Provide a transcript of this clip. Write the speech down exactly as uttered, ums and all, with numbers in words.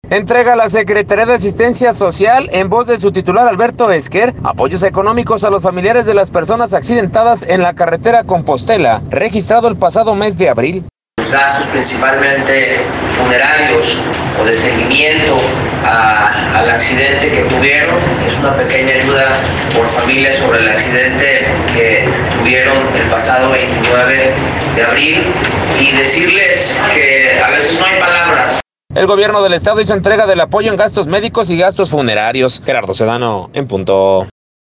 Entrega la Secretaría de Asistencia Social, en voz de su titular Alberto Esquer, apoyos económicos a los familiares de las personas accidentadas en la carretera Compostela, registrado el pasado mes de abril. Los gastos principalmente funerarios o de seguimiento a, al accidente que tuvieron, es una pequeña ayuda por familia sobre el accidente que tuvieron el pasado veintinueve de abril, y decirles que a veces no hay palabras. El gobierno del estado hizo entrega del apoyo en gastos médicos y gastos funerarios. Gerardo Sedano, en punto.